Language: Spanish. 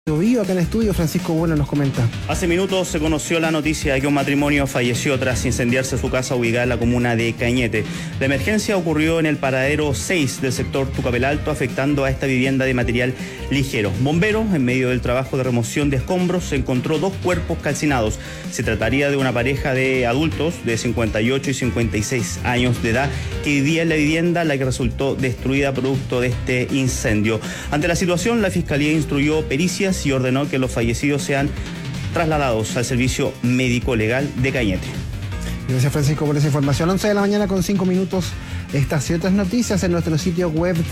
Vivo acá en el estudio, Francisco Bueno nos comenta. Hace minutos se conoció la noticia de que un matrimonio falleció tras incendiarse su casa ubicada en la comuna de Cañete. La emergencia ocurrió en el paradero 6 del sector Tucapel Alto, afectando a esta vivienda de material ligero. Bomberos, en medio del trabajo de remoción de escombros, se encontró 2 cuerpos calcinados. Se trataría de una pareja de adultos de 58 y 56 años de edad que vivía en la vivienda, la que resultó destruida producto de este incendio. Ante la situación, la Fiscalía instruyó pericias y ordenó que los fallecidos sean trasladados al servicio médico legal de Cañete. Gracias, Francisco, por esa información. 11 de la mañana con 5 minutos. Estas y otras noticias en nuestro sitio web